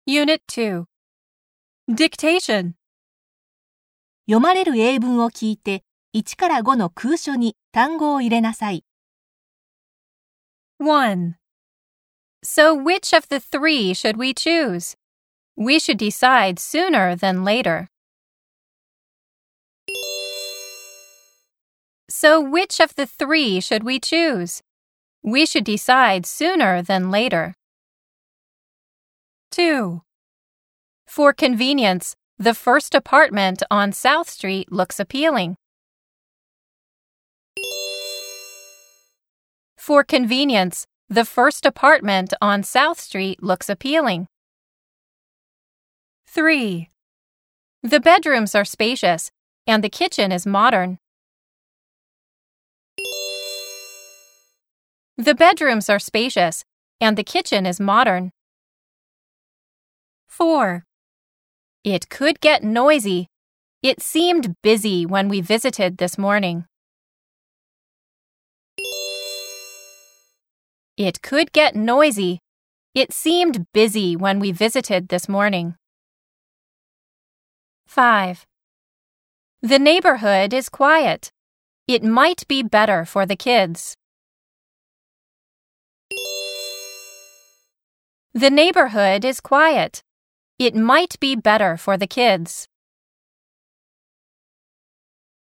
Unit 2 Dictation 読まれる英文を聞いて、1から5の空書に単語を入れなさい。 1. So which of the three should we choose? We should decide sooner than later. So which of the three should we choose? We should decide sooner than later. 2. For convenience, the first apartment on South Street looks appealing. For convenience, the first apartment on South Street looks appealing. 3. The bedrooms are spacious, and the kitchen is modern. The bedrooms are spacious, and the kitchen is modern. 4. It could get noisy. It seemed busy when we visited this morning. It could get noisy. It seemed busy when we visited this morning. 5. The neighborhood is quiet. It might be better for the kids. The neighborhood is quiet. It might be better for the kids.